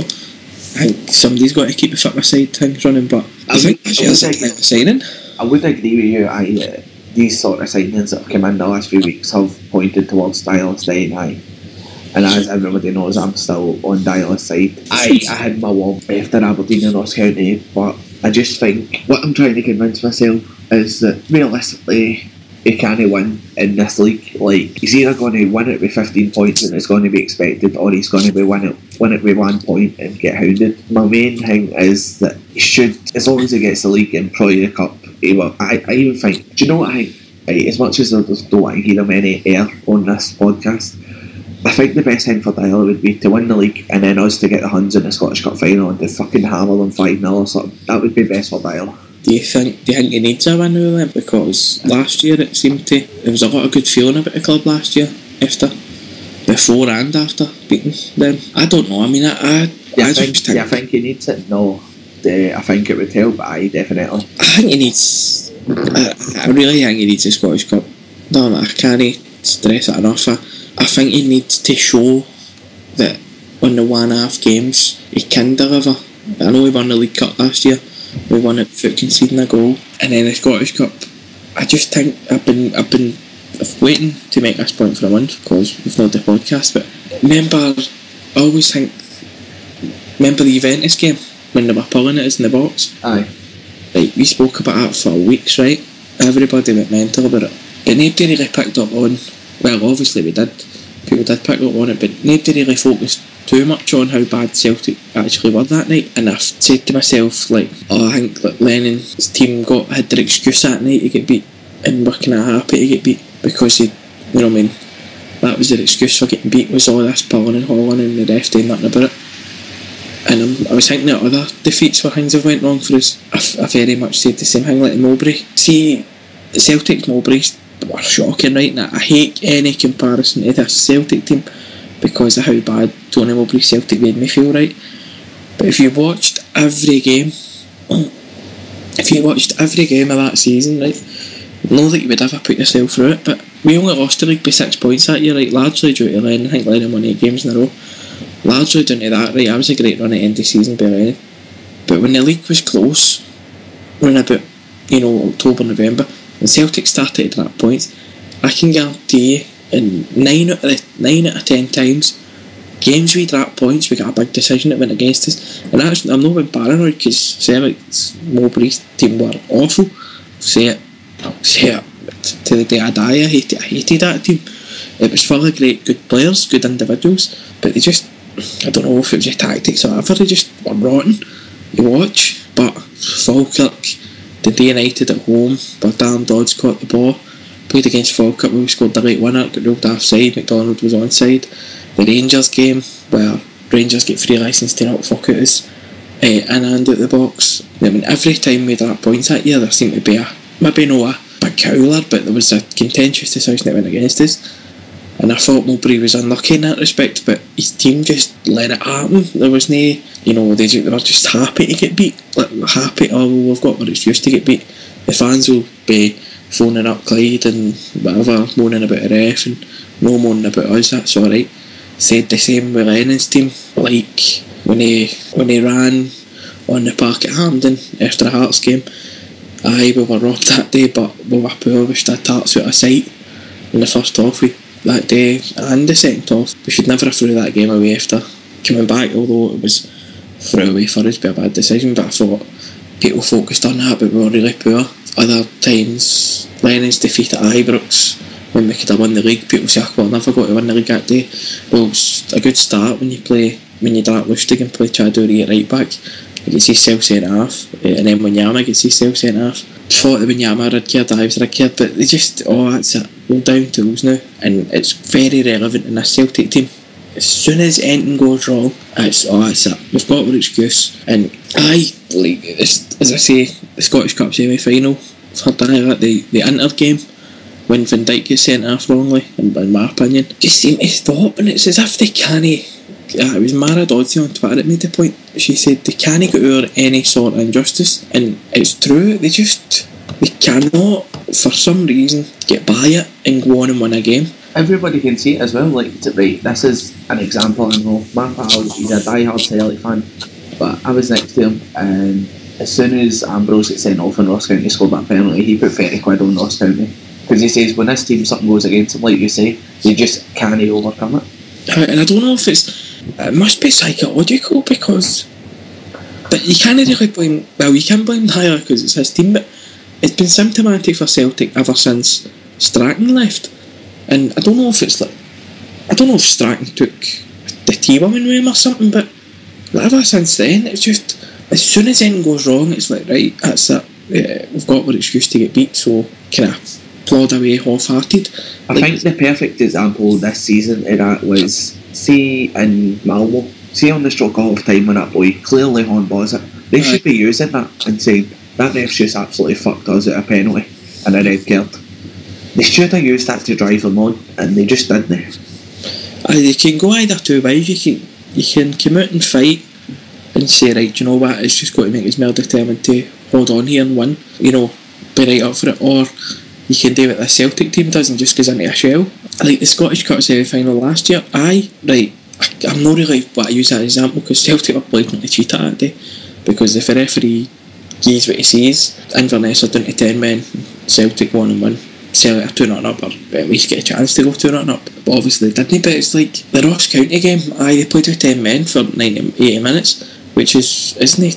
I think somebody's got to keep the fitness side things running, but I, I think that's just a kind of signing. I would agree with you. I uh, these sort of signings that have come in the last few weeks have pointed towards Dyer's side. Aye. And as everybody knows, I'm still on Dyer's side. I, I had my warm after Aberdeen and Ross County, but I just think what I'm trying to convince myself is that realistically he can't win in this league. Like, he's either going to win it with fifteen points and it's going to be expected, or he's going to be win it win it with one point and get hounded. My main thing is that he should, as long as he gets the league and probably the cup, he will. I, I even think, do you know what I think? Right, as much as I just don't want to hear him any air on this podcast, I think the best thing for Dyler would be to win the league and then us to get the Huns in the Scottish Cup final and to fucking hammer them five nil or something. That would be best for Dyler. Do you think do you think he needs a win with them? Because last year it seemed to there was a lot of good feeling about the club last year after before and after beating them. I don't know, I mean I I, yeah, I I think, just think yeah, I think he needs it. No. The, I think it would help, but I definitely I think he needs I, I really think he needs a Scottish Cup. No, I can't stress it enough. I, I think he needs to show that on the one half games he can deliver. I know he won the League Cup last year. We won it without conceding a goal, and then the Scottish Cup. I just think I've been I've been waiting to make this point for a month because we've not the podcast. But remember, I always think remember the Juventus game when they were pulling it in the box. Aye. Like, we spoke about that for weeks, right? Everybody went mental about it, but nobody really picked up on. Well, obviously we did. People did pick up on it, but nobody really focused too much on how bad Celtic actually were that night. And I've said to myself, like, oh, I think that Lennon's team got had their excuse that night to get beat, and we're kind of happy to get beat because he, you know what I mean, that was their excuse for getting beat, was all this pulling and hauling and the ref doing nothing about it. And I'm, I was thinking that other defeats where things have went wrong for us. I, I very much said the same thing, like Mowbray. See, Celtic's Mowbrays were shocking, right? And I hate any comparison to this Celtic team because of how bad Tony Mowbray's Celtic made me feel, right? But if you watched every game, if you watched every game of that season, right, know that you would ever put yourself through it. But we only lost the league by six points that year, right? Largely due to Lennon. I think Lennon won eight games in a row. Largely down to that, right? I was a great run at end of season by Lennon. But when the league was close, around about, you know, October, November, when Celtic started at that point, I can guarantee you, in nine out of the, nine out of ten times, games we dropped points, we got a big decision that went against us. And actually, I'm not being paranoid because Celtic's Mowbray's team were awful. Say it, say it to the day I die. I hated, I hated that team. It was full of great, good players, good individuals, but they just, I don't know if it was your tactics or whatever, they just were rotten. You watch, but Falkirk, the day United at home, where Dan Dodds caught the ball, played against Falkirk, we scored the late winner, got ruled offside, McDonald was onside. The Rangers game, where Rangers get free licence to not fuck at us, uh, in and out the box. I mean, every time we drop points that year, there seemed to be a, maybe no a big howler, but there was a contentious decision that went against us. And I thought Mowbray was unlucky in that respect, but his team just let it happen. There was no, you know, they, they were just happy to get beat. Like, happy, oh, well, we've got what it's used to get beat. The fans will be phoning up Clyde and whatever, moaning about the ref and no moaning about us, that's alright. Said the same with Lennon's team, like when he, when he ran on the park at Hampden after the Hearts game. Aye, we were robbed that day, but we were poor, we stood Hearts out of sight in the first half. We that day and the second half. We should never have threw that game away after coming back, although it was threw away for us by a bad decision. But I thought people focused on that, but we were really poor. Other times, Lennon's defeat at Ibrox, when we could have won the league, people say, well, I never got to win the league that day. Well, it's a good start when you play, when you drop Lustig and play Chaduri at right back. You can see Self centre half, and then Wanyama can see Self centre half. Thought that Wanyama had kid, I was a kid, but they just, oh, that's it. We're down tools now, and it's very relevant in this Celtic team. As soon as anything goes wrong, it's, oh, that's it. We've got our excuse. And I, like, as I say, the Scottish Cup semi-final, I've heard that, the, the Inter game, when Van Dijk gets sent off wrongly, in, in my opinion, just seem to stop, and it's as if they can't. Uh, it was Mara Doddsey on Twitter that made the point. She said they can't get over any sort of injustice, and it's true. They just they cannot, for some reason, get by it and go on and win a game. Everybody can see it as well. Like, right, this is an example. I know my pal, he's a die-hard Celtic fan, but I was next to him, and as soon as Ambrose gets sent off and Ross County scored that penalty, he put thirty quid on Ross County. Because he says when this team something goes against them, like you say, they just can't overcome it. And I don't know if it's, it must be psychological, because but you can't really blame, well, you can blame Dyer because it's his team, but it's been symptomatic for Celtic ever since Strachan left. And I don't know if it's like, I don't know if Strachan took the T-woman with him or something, but ever since then, it's just, as soon as anything goes wrong, it's like, right, that's it, yeah, we've got our excuse to get beat, so kind of plod away half-hearted. I like, think the perfect example this season of that was, see in Malmo, see on the stroke of time when that boy clearly handballs it, they right. should be using that and saying that ref's just absolutely fucked us at a penalty and a red card. They should have used that to drive them on, and they just didn't. Aye, they can go either two ways. You can you can come out and fight and say, right, you know what, it's just got to make us more determined to hold on here and win, you know, be right up for it, or you can do what the Celtic team does and just goes into a shell. Like the Scottish Cup semi-final last year, aye, right, I, I'm not really what I use that example because Celtic were blatantly cheated that day, because if the referee gives what he says, Inverness are down to ten men, Celtic won and won, Celtic are two nothing up, or at least get a chance to go two nothing up, but obviously they didn't. But it's like the Ross County game, aye, they played with ten men for ninety, eighty minutes, which is, isn't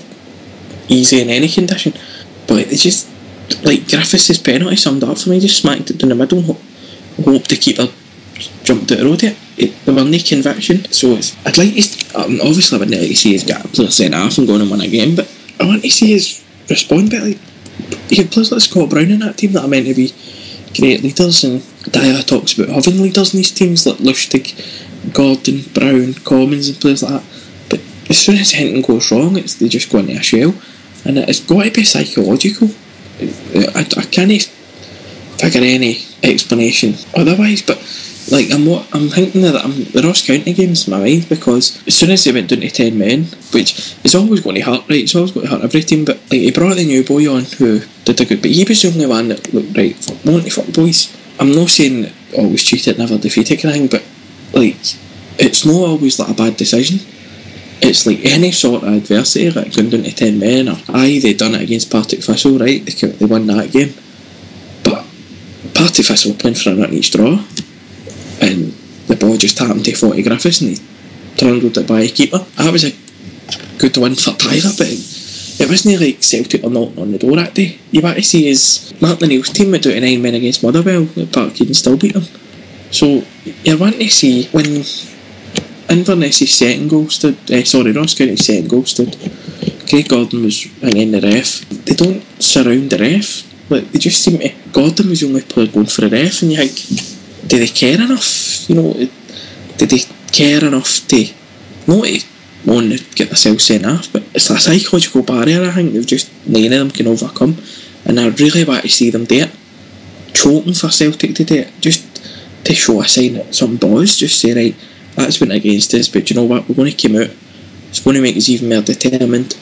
easy in any condition, but they just, like Griffiths' penalty summed up for me, just smacked it down the middle and hope, hope the keeper jumped out the road it. it there were no conviction, so it's, I'd like to, um, obviously I wouldn't like to see his got a player sent off and going and win a game, but I want to see his respond better. Like, you have players like Scott Brown in that team that are meant to be great leaders, and Dyer talks about having leaders in these teams like Lustig, Gordon, Brown, Commons and players like that, but as soon as anything goes wrong, it's they just go into a shell, and it's got to be psychological. I, I can't figure any explanation otherwise, but like I'm what I'm thinking that I'm, the Ross County game's in my mind, because as soon as they went down to ten men, which is always going to hurt, right, it's always going to hurt every team, but like he brought the new boy on who did a good, but he was the only one that looked right for wanting fuck boys. I'm not saying that always cheated, never defeated kind of thing, but like it's not always like a bad decision. It's like any sort of adversity, like going down to ten men, or aye, they done it against Partick Thistle, right, they, they won that game, but Partick Thistle playing for a nut each draw, and the ball just happened to forty Griffiths and he trundled it by a keeper. That was a good win for Tyler, but it wasn't like Celtic were knocking on the door that day. You want to see his Martin O'Neill's team went out to nine men against Motherwell at Parkhead and still beat them. So you want to see when Inverness's second goal stood, uh, sorry, Ross County's second goal stood, Craig Gordon was hanging the ref. They don't surround the ref. Like, they just seem to. Gordon was the only player going for a ref, and you think, do they care enough? You know, did they care enough to not to want to get themselves sent off? But it's a psychological barrier. I think they've just none of them can overcome, and I really want to see them do it. Choking for Celtic to do it, just to show a sign that some boys just say, right, that's went against us, but you know what, we're going to come out, it's going to make us even more determined,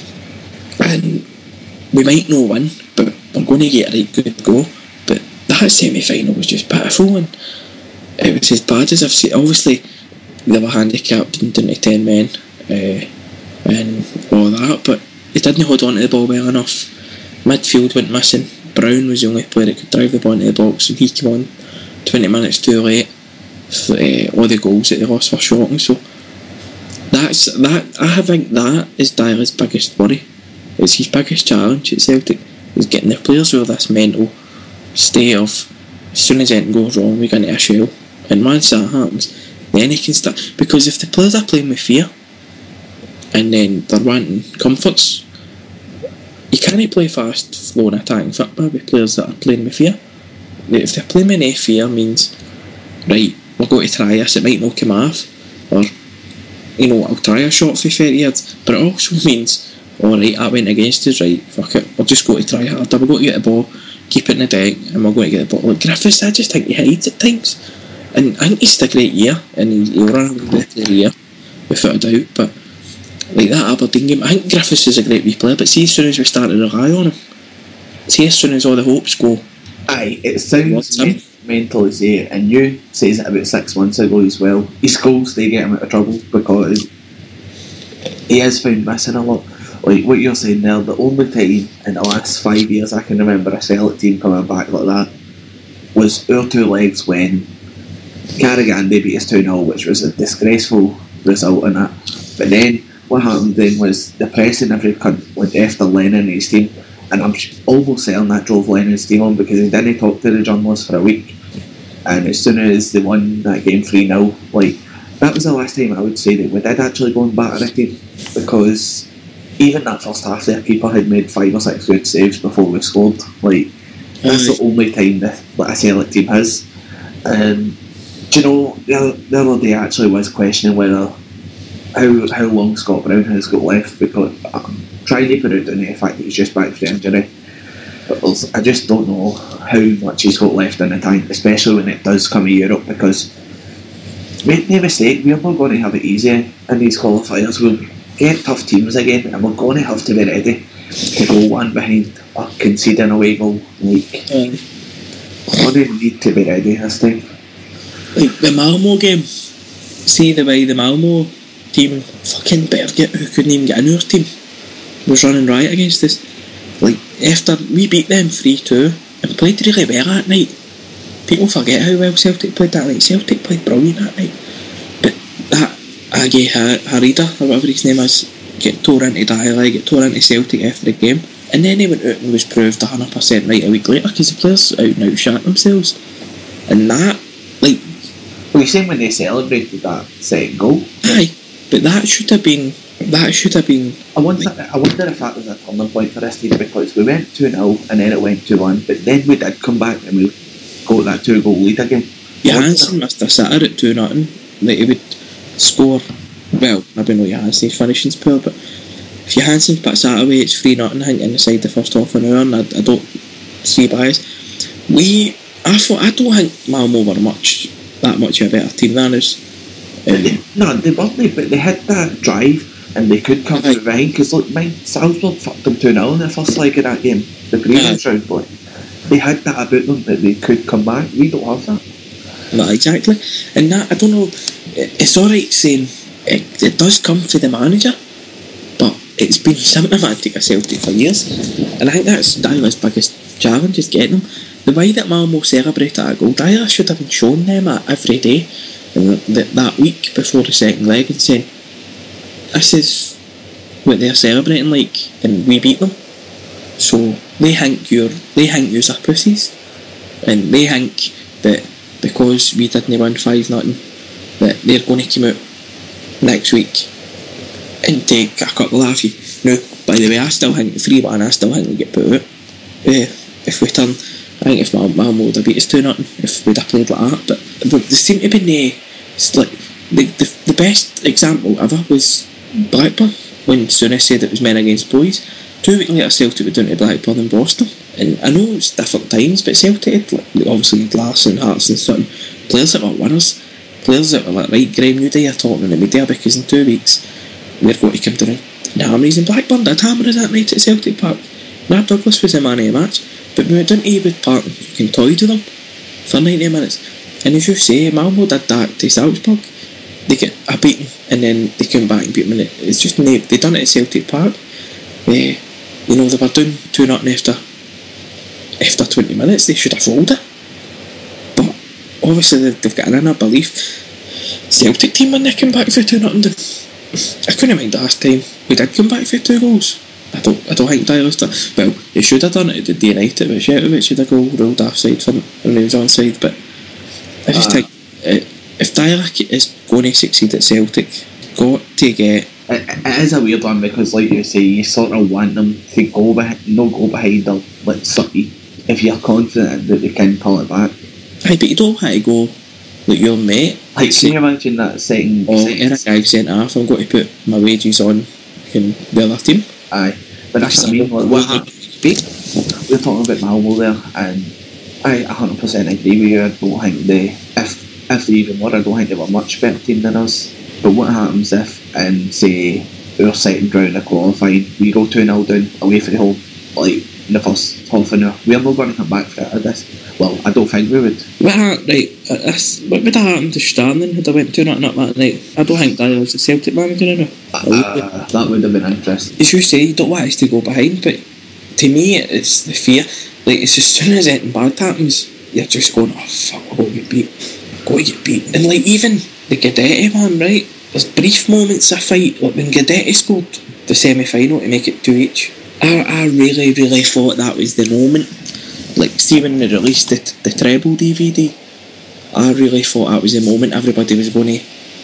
and we might not win, but we're going to get a right good go. But that semi-final was just pitiful, and it was as bad as I've seen. Obviously they were handicapped into ten men, uh, and all that, but they didn't hold on to the ball well enough. Midfield went missing. Brown was the only player that could drive the ball into the box, and he came on twenty minutes too late. Uh, all the goals that they lost were shocking. So that's that. I think that is Dyer's biggest worry. It's his biggest challenge at Celtic, is getting the players with this mental state of, as soon as anything goes wrong, we're going to a shell. And once that happens, then he can start. Because if the players are playing with fear, and then they're wanting comforts, you can't play fast flowing attacking football with players that are playing with fear. If they're playing with no fear, means, right, we're going to try this, it might not come off, or, you know, I'll try a shot for thirty yards, but it also means, alright, that went against us, right, fuck it, we're just going to try harder, we're going to get the ball, keep it in the deck, and we're going to get the ball. Like Griffiths, I just think he hides at times, and I think he's had a great year, and he'll run a great year, without a doubt, but like that Aberdeen game, I think Griffiths is a great wee player, but see, as soon as we start to rely on him, see, as soon as all the hopes go, aye, it sounds men- mental as it, and you says it about six months ago as well. His goals, they get him out of trouble because he has found missing a lot. Like what you're saying there, the only time in the last five years I can remember a Celtic team coming back like that was our two legs when Carrigan they beat us two nil, which was a disgraceful result in it. But then what happened then was the press and every cunt went after Lennon and his team. And I'm almost certain that drove Lennon's team on, because he didn't talk to the journalists for a week. And as soon as they won that game three nil, like, that was the last time I would say that we did actually go and batter a team. Because even that first half, their keeper had made five or six good saves before we scored. Like, that's the only time that like, a Celtic team has. And, do you know, the other, the other day I actually was questioning whether how how long Scott Brown has got left, because I'm trying to put it down to the fact that he's just back from injury. But I just don't know how much he's got left in the tank, especially when it does come to Europe, because make no mistake, we're not going to have it easy in these qualifiers. We'll get tough teams again, and we're going to have to be ready to go one behind or concede an away goal. Like, mm. we're going to need to be ready this time. Like the Malmo game, see the way the Malmo team, fucking Berget, who couldn't even get in our team, was running riot against us. Like, after we beat them three two and played really well that night, people forget how well Celtic played that night. Celtic played brilliant that night, but that Aggie Harida, or whatever his name is, get tore into dialogue, get tore into Celtic after the game, and then he went out and was proved one hundred percent right a week later, because the players out and out shat themselves. And that, like, well, you seen when they celebrated that second goal? Aye, but that should have been That should have been. I wonder. Like, I wonder if that was a turning point for this team, because we went two nil and then it went two one, but then we did come back and we got that two goal lead again. Johansson must have sat at two nothing. That he would score. Well, maybe not Johansson, his finishing's poor, but if Johansson puts that away, it's three nothing. I think inside the first half an hour, and I, I don't see bias. We, I thought, I don't think Malmo were much that much of a better team than us. Um, they, no, they weren't, but they had that drive. And they could come from behind, because look, mind, Salzburg fucked them two nil in the first leg of that game, the previous round, boy. They had that about them, that they could come back. We don't have that. No, exactly. And that, I don't know, it's alright saying it, it does come for the manager, but it's been symptomatic of Celtic for years. And I think that's Dyer's biggest challenge, is getting them. The way that Malmo celebrated that goal, Dyer should have been showing them that every day. and th- that week before the second leg and saying, this is what they're celebrating like, and we beat them. So they think you're they think you're pussies, and they think that because we didn't win five nothing, that they're going to come out next week and take a couple off you. Now, by the way, I still think three one, I still think we get put out. Uh, if we turn, I think if Malmo would have beat us two nothing, if we'd have played like that. But there seemed to be no, like the, the the best example ever was Blackburn when Souness said it was men against boys. Two weeks later, Celtic were down to Blackburn and Boston. And I know it's different times, but Celtic had like, obviously Glass and Hearts and something, players that were winners, players that were like, right, Graham, you do your talking in the media because in two weeks we're going to come down and Hammerys, and Blackburn did hammer that night at Celtic Park. Rob Douglas was the man of the match, but we went down to Ewood Park and fucking toyed with them for ninety minutes. And as you say, Malmo did that to Salzburg. They get a beating and then they come back and beat them. It's just, they done it at Celtic Park. Uh, you know, they were down two nothing after after twenty minutes. They should have rolled it, but obviously they've, they've got an inner belief. Celtic team when they come back for two nothing. I couldn't mind the last time we did come back for two goals. I don't I don't think Dyer's done. Well, he should have done it the day night at Shetovic should have goal ruled offside for him when he was onside. But I just uh, think uh, if Dyer is going to succeed at Celtic, got to get. It, it is a weird one because, like you say, you sort of want them to go behind, no go behind them, like City, if you're confident that they can pull it back. Aye, but you don't have to go like your mate. Like, can you imagine that second? Oh, Eric guy sent off. I'm going to put my wages on in the other team. Aye, but that's what I mean. Like, what we're talking about Malmo there, and I one hundred percent agree with you. I don't think they, if if they even were, I don't think they were a much better team than us. But what happens if, and say, our second round of qualifying, we go two nil down away from the home, like in the first half an hour, we're not going to come back for it, this. Well, I don't think we would. What happened, right, uh, what would have happened to Starling had I went two nothing up that night? I don't think that was a Celtic manager now. Uh, that would have been interesting. As you say, you don't want us to go behind, but to me, it's the fear. Like, it's as soon as anything bad happens, you're just going, oh fuck, I'm going to get beat. Going to get beat. And like, even the Guidetti one, right? There's brief moments of fight, like when Guidetti scored the semi-final to make it two each. I, I really, really thought that was the moment. Like, see when they released the, the treble D V D, I really thought that was the moment everybody was going to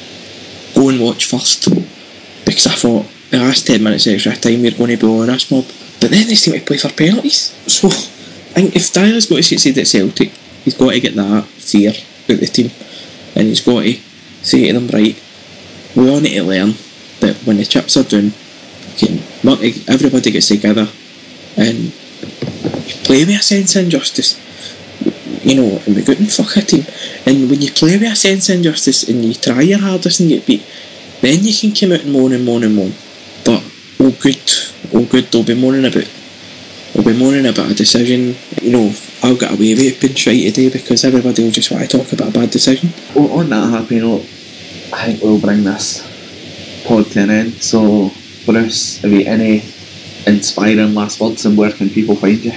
go and watch first. Because I thought, the last ten minutes extra time we're going to be on this mob. But then they seem to play for penalties. So, I think if Dyer's got to succeed at Celtic, he's got to get that fear out the team. And he's got to say to them, right, we all need to learn that when the chips are down, can everybody gets together and play with a sense of injustice, you know, and we couldn't fuck a team. And when you play with a sense of injustice and you try your hardest and get beat, then you can come out and moan and moan and moan. But oh good, oh good, they'll be moaning about they'll be moaning about a decision, you know, I'll get away with it being shite today because everybody will just want to talk about a bad decision. Well, on that happy note, I think we'll bring this pod to an end. So, Bruce, have you any inspiring last words and where can people find you?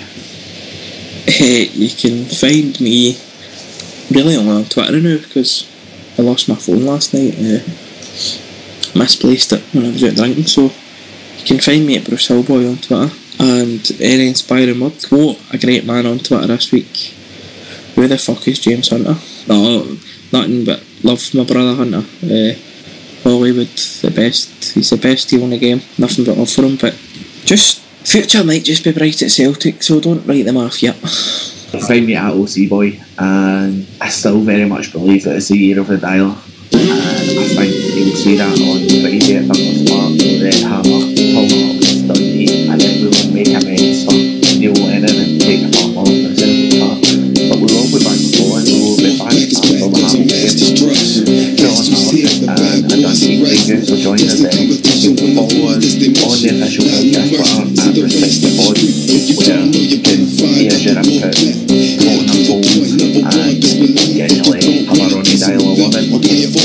Uh, you can find me really only on Twitter now because I lost my phone last night. Uh, misplaced it when I was out drinking, so you can find me at Bruce Hillboy on Twitter. And any inspiring word, quote a great man on Twitter this week. Who the fuck is James Hunter? No, nothing but love my brother Hunter. Uh, Hollywood, the best. He's the best deal in the game. Nothing but love for him. But just future might just be bright at Celtic, so don't write them off yet. Find me at O C Boy, and I still very much believe that it's the year of the dial. And I think you'll see that on Friday at Douglas Park, Red Hammer, Tom Hawks, Dundee, and then we will make amends for Neil Lennon and take a part on the Celtic Park. But we will be back before and we will be back after the Hammer game. John Harvey and a Dundee Rangers will join us then. You can follow us on the official podcast Twitter at Respect the Pod, where you can hear your input, vote on polls, and generally have a running dialogue with it.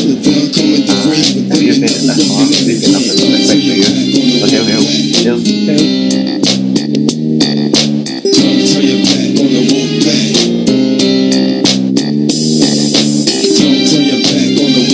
If you've made it this far, we've got nothing but respect for you. So here we go. Cheers. Turn your back on the wolf pack. Turn your back on the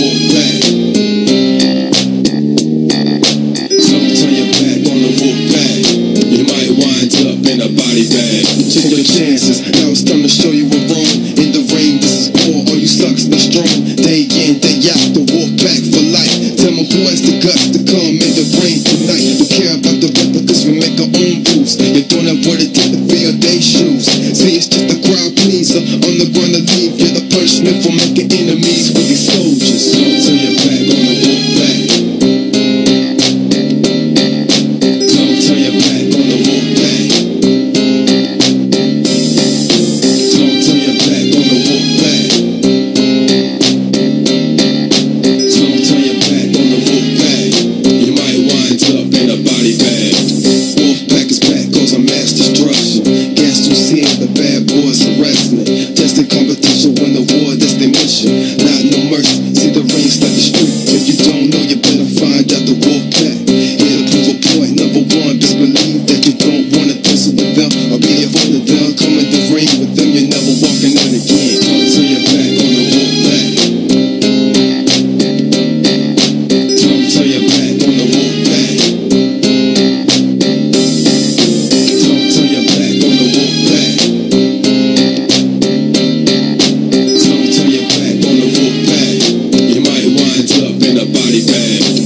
in a body bag. Take your chances, now it's time to show you we're wrong. In the rain, this is war, all you sucks be strong. Day in, day out, the wolf pack for life. Tell me who has the guts to come in the rain tonight. Don't care about the weather, cause we make our own rules. You don't have what it takes to fill your day shoes. See, it's just a crowd pleaser, on the ground to leave. You're the punishment for making enemies with these soldiers. Don't turn your back on the wolf pack. Don't turn your back on the wolf pack. Don't turn your back on the wolf pack. Don't turn your back on the wolf pack. You might wind up in a body bag. Wolf pack is back, cause I'm mass destruction. Gas to see the bad boys are wrestling. Testing competition, win the war, that's their mission. Not no mercy, see the rain start the street. If you don't know, you better find out the wolf pack. Here to prove a point, number one, just believe that you don't wanna tussle with them or be a fool of them. Come in the ring with them, you're never walking out again. Don't turn your back on the wolf pack. Don't turn your back on the wolf pack. Don't turn your back on the wolf pack. Don't turn your back on the wolf pack. You might wind up in a body bag.